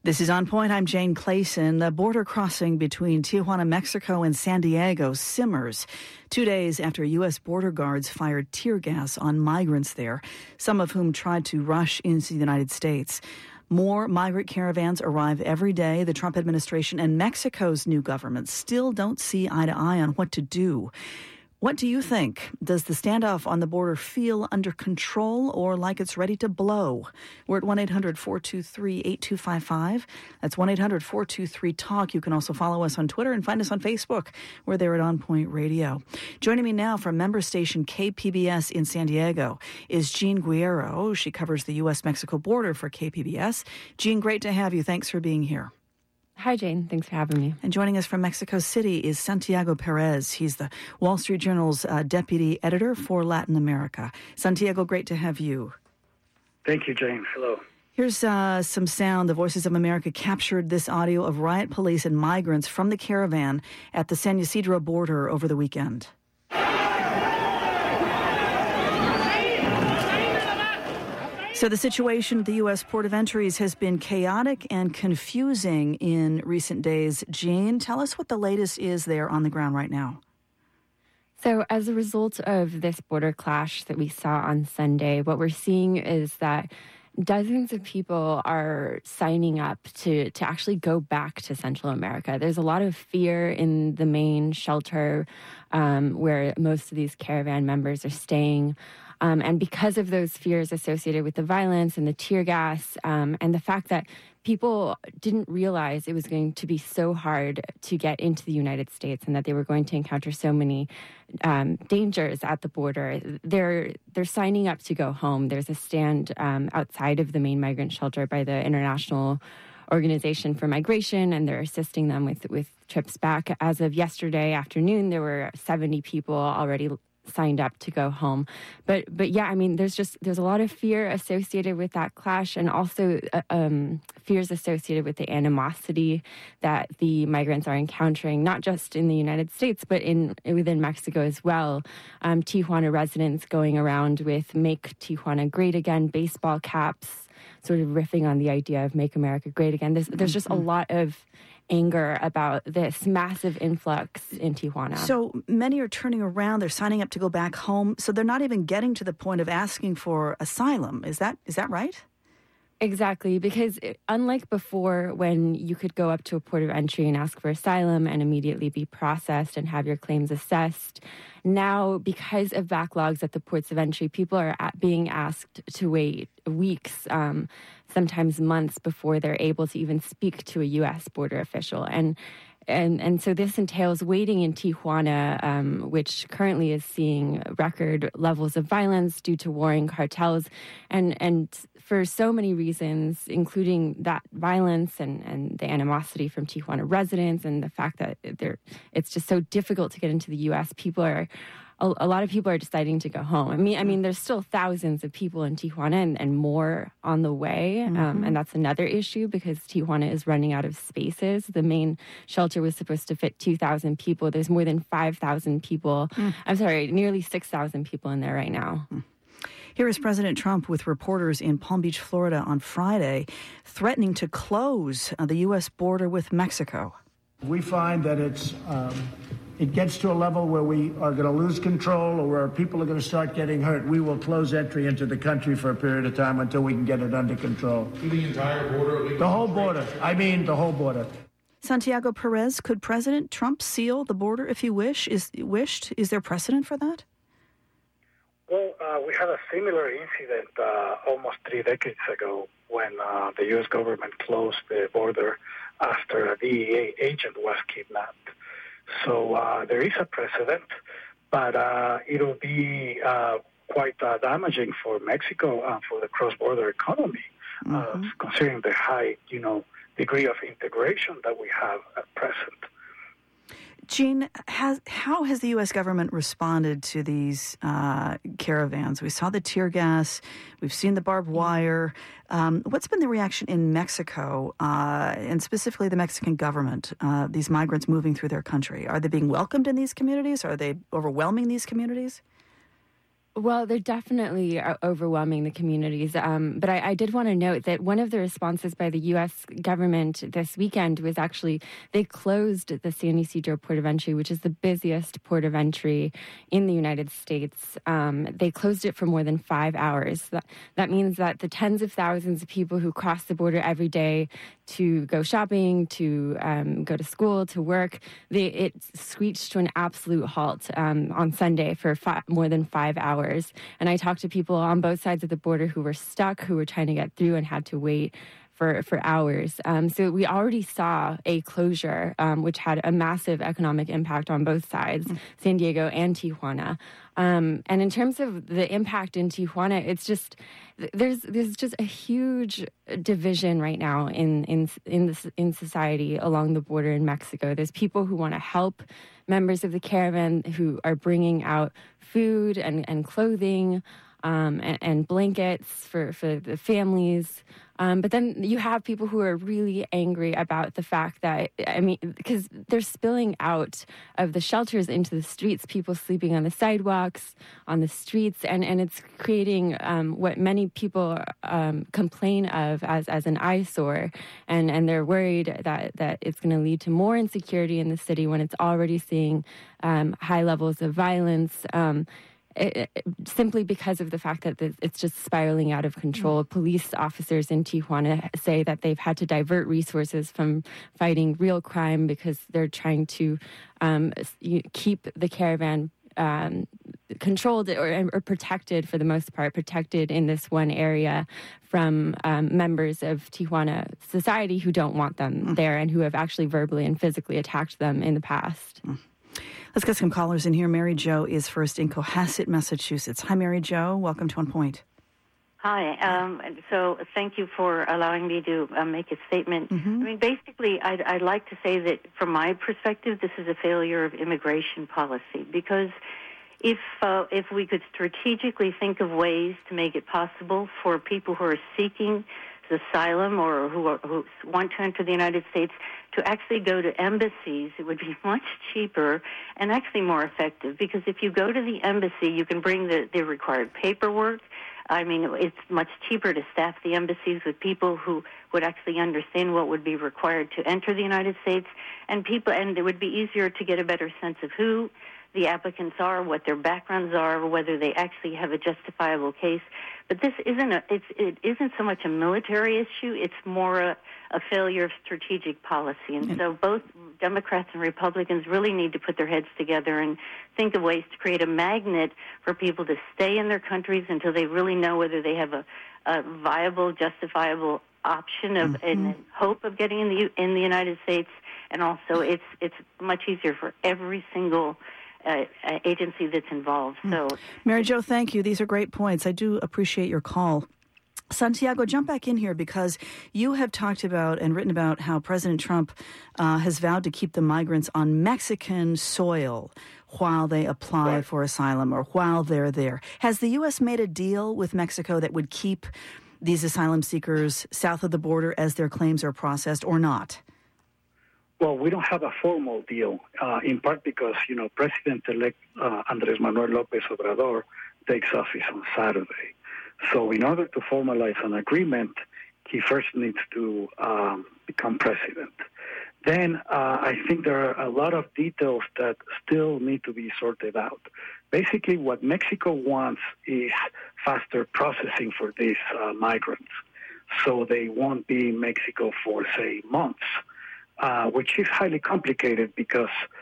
This is On Point. I'm Jane Clayson. The border crossing between Tijuana, Mexico and San Diego simmers 2 days after U.S. border guards fired tear gas on migrants there, some of whom tried to rush into the United States. More migrant caravans arrive every day. The Trump administration and Mexico's new government still don't see eye to eye on what to do. What do you think? Does the standoff on the border feel under control or like it's ready to blow? We're at 1-800-423-8255. That's 1-800-423-TALK. You can also follow us on Twitter and find us on Facebook. We're there at On Point Radio. Joining me now from member station KPBS in San Diego is Jean Guerrero. She covers the U.S.-Mexico border for KPBS. Jean, great to have you. Thanks for being here. Hi, Jane. Thanks for having me. And joining us from Mexico City is Santiago Perez. He's the Wall Street Journal's deputy editor for Latin America. Santiago, great to have you. Thank you, Jane. Hello. Here's some sound. The Voices of America captured this audio of riot police and migrants from the caravan at the San Ysidro border over the weekend. So the situation at the U.S. Port of Entries has been chaotic and confusing in recent days. Jean, tell us what the latest is there on the ground right now. So as a result of this border clash that we saw on Sunday, what we're seeing is that dozens of people are signing up to actually go back to Central America. There's a lot of fear in the main shelter where most of these caravan members are staying. And because of those fears associated with the violence and the tear gas and the fact that people didn't realize it was going to be so hard to get into the United States and that they were going to encounter so many dangers at the border, they're signing up to go home. There's a stand outside of the main migrant shelter by the International Organization for Migration, and they're assisting them with trips back. As of yesterday afternoon, there were 70 people already signed up to go home. But yeah, I mean, there's a lot of fear associated with that clash, and also fears associated with the animosity that the migrants are encountering, not just in the United States, but within Mexico as well. Tijuana residents going around with Make Tijuana Great Again baseball caps, sort of riffing on the idea of Make America Great Again. There's just a lot of anger about this massive influx in Tijuana. So many are turning around, they're signing up to go back home, so they're not even getting to the point of asking for asylum. Is that right? Exactly, because unlike before when you could go up to a port of entry and ask for asylum and immediately be processed and have your claims assessed, now because of backlogs at the ports of entry, people are being asked to wait weeks, sometimes months before they're able to even speak to a U.S. border official. And so this entails waiting in Tijuana, which currently is seeing record levels of violence due to warring cartels. And for so many reasons, including that violence and the animosity from Tijuana residents and the fact that it's just so difficult to get into the U.S., a lot of people are deciding to go home. I mean, there's still thousands of people in Tijuana and more on the way. And that's another issue because Tijuana is running out of spaces. The main shelter was supposed to fit 2,000 people. There's more than 5,000 people. Nearly 6,000 people in there right now. Here is President Trump with reporters in Palm Beach, Florida on Friday, threatening to close the U.S. border with Mexico. We find that it gets to a level where we are going to lose control or where people are going to start getting hurt. We will close entry into the country for a period of time until we can get it under control. The entire border? The whole border. The whole border. Santiago Perez, could President Trump seal the border if he wished? Is there precedent for that? Well, we had a similar incident almost 3 decades ago when the U.S. government closed the border after a DEA agent was kidnapped. So there is a precedent, but it'll be quite damaging for Mexico and for the cross-border economy, considering the high, degree of integration that we have at present. Jean, how has the U.S. government responded to these caravans? We saw the tear gas. We've seen the barbed wire. What's been the reaction in Mexico, and specifically the Mexican government, these migrants moving through their country? Are they being welcomed in these communities? Are they overwhelming these communities? Well, they're definitely overwhelming the communities. But I did want to note that one of the responses by the U.S. government this weekend was actually they closed the San Ysidro port of entry, which is the busiest port of entry in the United States. They closed it for more than 5 hours. That means that the tens of thousands of people who cross the border every day to go shopping, to go to school, to work, it screeched to an absolute halt on Sunday for more than 5 hours. And I talked to people on both sides of the border who were stuck, who were trying to get through and had to wait for hours. So we already saw a closure, which had a massive economic impact on both sides, San Diego and Tijuana. And in terms of the impact in Tijuana, it's just there's just a huge division right now in society along the border in Mexico. There's people who want to help members of the caravan who are bringing out food and clothing and blankets for the families. But then you have people who are really angry about the fact that, because they're spilling out of the shelters into the streets, people sleeping on the sidewalks, on the streets, and it's creating what many people complain of as an eyesore. And they're worried that it's going to lead to more insecurity in the city when it's already seeing high levels of violence. Simply because of the fact that it's just spiraling out of control. Police officers in Tijuana say that they've had to divert resources from fighting real crime because they're trying to keep the caravan controlled or protected, for the most part, protected in this one area from members of Tijuana society who don't want them there and who have actually verbally and physically attacked them in the past. Let's get some callers in here. Mary Jo is first in Cohasset, Massachusetts. Hi, Mary Jo. Welcome to On Point. Hi. So thank you for allowing me to make a statement. Basically, I'd like to say that from my perspective, this is a failure of immigration policy, because if we could strategically think of ways to make it possible for people who are seeking asylum or who want to enter the United States to actually go to embassies, it would be much cheaper and actually more effective, because if you go to the embassy, you can bring the required paperwork. It's much cheaper to staff the embassies with people who would actually understand what would be required to enter the United States, and it would be easier to get a better sense of who the applicants are, what their backgrounds are, whether they actually have a justifiable case. But this it isn't so much a military issue, it's more a failure of strategic policy. And so both Democrats and Republicans really need to put their heads together and think of ways to create a magnet for people to stay in their countries until they really know whether they have a viable, justifiable option of and hope of getting in the United States. And also it's much easier for every single agency that's involved. So, Mary Jo, thank you. These are great points. I do appreciate your call. Santiago, jump back in here, because you have talked about and written about how President Trump has vowed to keep the migrants on Mexican soil while they apply for asylum or while they're there. Has the U.S. made a deal with Mexico that would keep these asylum seekers south of the border as their claims are processed, or not? Well, we don't have a formal deal, in part because, President-elect Andrés Manuel López Obrador takes office on Saturday. So in order to formalize an agreement, he first needs to become president. Then I think there are a lot of details that still need to be sorted out. Basically, what Mexico wants is faster processing for these migrants, so they won't be in Mexico for, say, months. Which is highly complicated because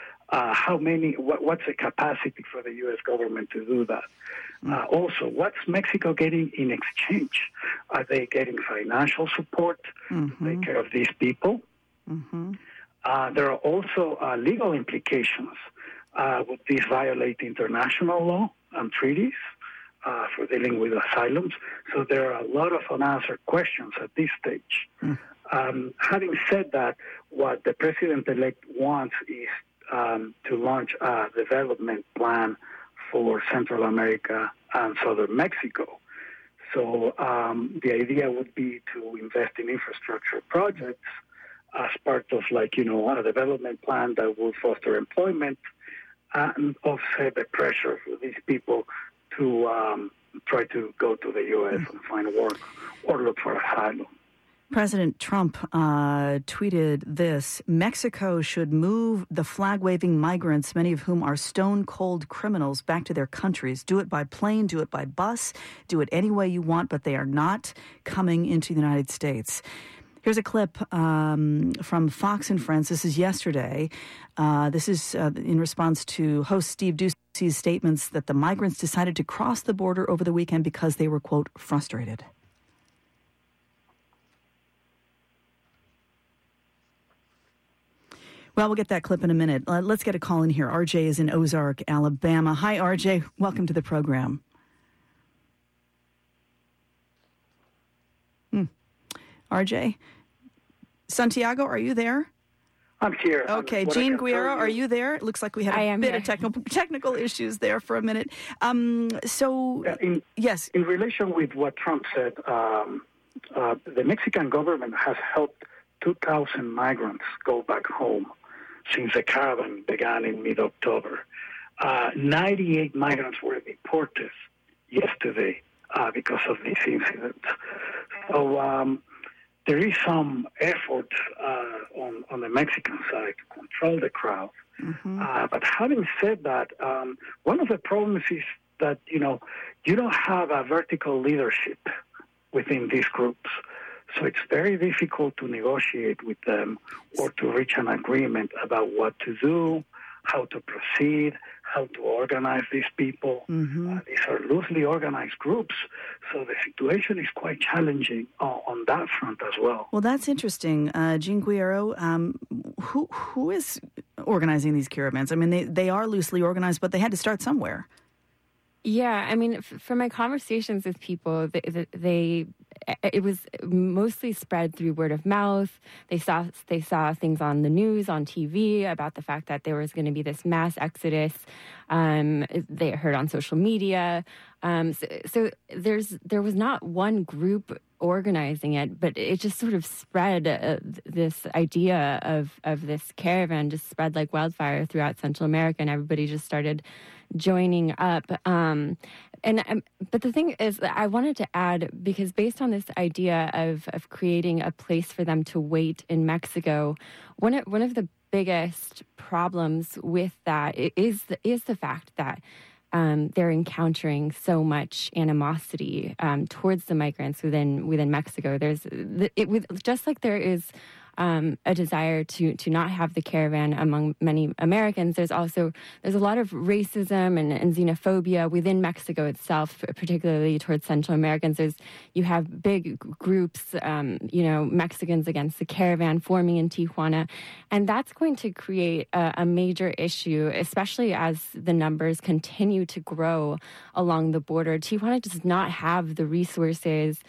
what's the capacity for the U.S. government to do that? Also, what's Mexico getting in exchange? Are they getting financial support to take care of these people? There are also legal implications. Would this violate international law and treaties for dealing with asylums? So there are a lot of unanswered questions at this stage. Having said that, what the president-elect wants is to launch a development plan for Central America and southern Mexico. So the idea would be to invest in infrastructure projects as part of, a development plan that will foster employment and offset the pressure for these people to try to go to the U.S. and find work or look for asylum. President Trump tweeted this: Mexico should move the flag-waving migrants, many of whom are stone-cold criminals, back to their countries. Do it by plane, do it by bus, do it any way you want, but they are not coming into the United States. Here's a clip from Fox and Friends. This is yesterday. This is in response to host Steve Doocy's statements that the migrants decided to cross the border over the weekend because they were, quote, frustrated. Well, we'll get that clip in a minute. Let's get a call in here. RJ is in Ozark, Alabama. Hi, RJ. Welcome to the program. RJ? Santiago, are you there? I'm here. Okay. Jean Guerrero, are you there? It looks like we had a bit of technical issues there for a minute. Yes. In relation with what Trump said, the Mexican government has helped 2,000 migrants go back home since the caravan began in mid-October. 98 migrants were deported yesterday because of this incident. So there is some effort on the Mexican side to control the crowd. Mm-hmm. But having said that, one of the problems is that, you don't have a vertical leadership within these groups. So it's very difficult to negotiate with them or to reach an agreement about what to do, how to proceed, how to organize these people. Mm-hmm. These are loosely organized groups, so the situation is quite challenging on that front as well. Well, that's interesting. Jean Guerrero, who is organizing these caravans? I mean, they are loosely organized, but they had to start somewhere. Yeah, I mean, from my conversations with people, it was mostly spread through word of mouth. They saw things on the news, on TV, about the fact that there was going to be this mass exodus. They heard on social media. So there was not one group organizing it, but it just sort of spread. This idea of this caravan just spread like wildfire throughout Central America, and everybody just started joining up. But the thing is, I wanted to add, because based on this idea of creating a place for them to wait in Mexico, one of the biggest problems with that is the fact that they're encountering so much animosity towards the migrants within Mexico. Just like there is a desire to not have the caravan among many Americans, there's a lot of racism and xenophobia within Mexico itself, particularly towards Central Americans. You have big groups, Mexicans against the caravan forming in Tijuana, and that's going to create a major issue, especially as the numbers continue to grow along the border. Tijuana does not have the resources,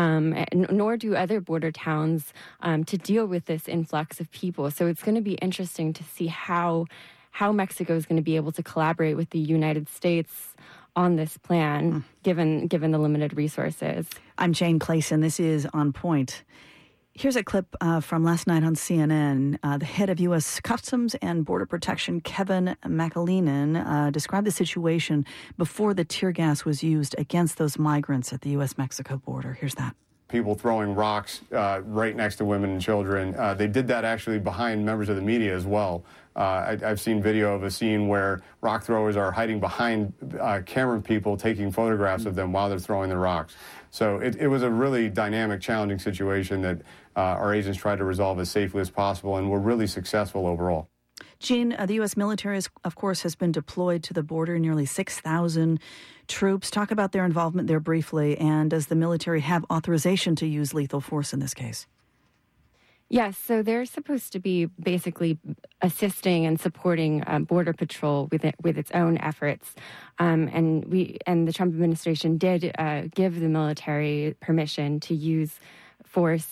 nor do other border towns, to deal with this influx of people. So it's going to be interesting to see how Mexico is going to be able to collaborate with the United States on this plan, given the limited resources. I'm Jane Clayson. This is On Point. Here's a clip from last night on CNN. The head of U.S. Customs and Border Protection, Kevin McAleenan, described the situation before the tear gas was used against those migrants at the U.S.-Mexico border. Here's that. People throwing rocks right next to women and children. They did that actually behind members of the media as well. I've seen video of a scene where rock throwers are hiding behind camera people, taking photographs of them while they're throwing the rocks. So it was a really dynamic, challenging situation that our agents tried to resolve as safely as possible, and were really successful overall. Jean, the U.S. military, of course, has been deployed to the border, nearly 6,000 troops. Talk about their involvement there briefly, and does the military have authorization to use lethal force in this case? Yes, so they're supposed to be basically assisting and supporting Border Patrol with its own efforts, and the Trump administration did give the military permission to use force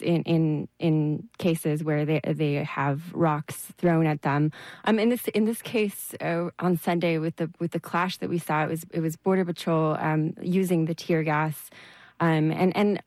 in cases where they have rocks thrown at them. In this case on Sunday with the clash that we saw, it was Border Patrol using the tear gas. And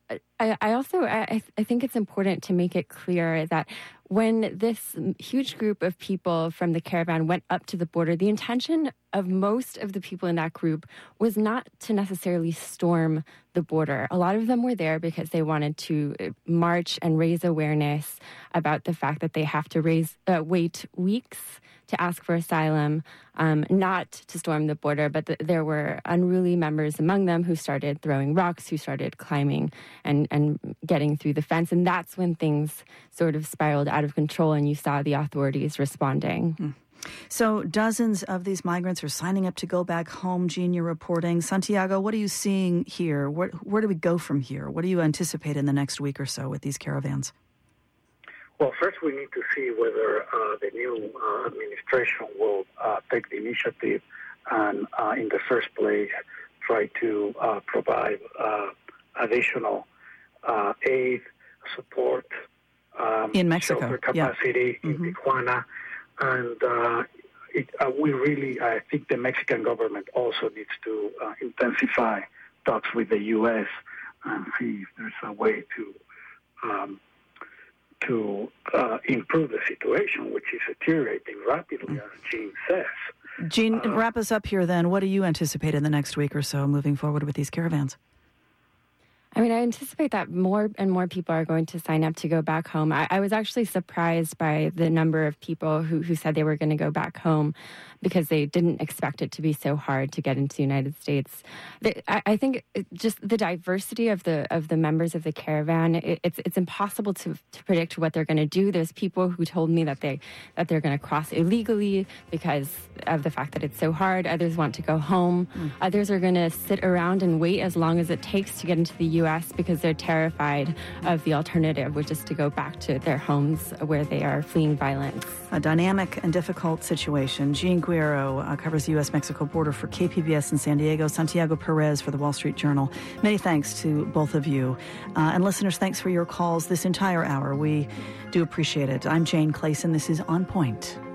I think it's important to make it clear that when this huge group of people from the caravan went up to the border, the intention of most of the people in that group was not to necessarily storm the border. A lot of them were there because they wanted to march and raise awareness about the fact that they have to wait weeks to ask for asylum, not to storm the border, but there were unruly members among them who started throwing rocks, who started climbing and getting through the fence. And that's when things sort of spiraled out of control and you saw the authorities responding. So dozens of these migrants are signing up to go back home. Jean, you're reporting. Santiago, what are you seeing here? Where do we go from here? What do you anticipate in the next week or so with these caravans? Well, first we need to see whether the new administration will take the initiative and, in the first place, try to provide additional aid, support, in Mexico, shelter capacity in Tijuana. And I think the Mexican government also needs to intensify talks with the U.S. and see if there's a way to improve the situation, which is deteriorating rapidly, as Jean says. Jean, wrap us up here then. What do you anticipate in the next week or so moving forward with these caravans? I mean, I anticipate that more and more people are going to sign up to go back home. I was actually surprised by the number of people who said they were going to go back home because they didn't expect it to be so hard to get into the United States. I think just the diversity of the members of the caravan, it's impossible to predict what they're going to do. There's people who told me that they're going to cross illegally because of the fact that it's so hard. Others want to go home. Others are going to sit around and wait as long as it takes to get into the U.S. because they're terrified of the alternative, which is to go back to their homes where they are fleeing violence. A dynamic and difficult situation. Jean Guerrero covers the U.S.-Mexico border for KPBS in San Diego. Santiago Perez for the Wall Street Journal. Many thanks to both of you. And listeners, thanks for your calls this entire hour. We do appreciate it. I'm Jane Clayson. This is On Point.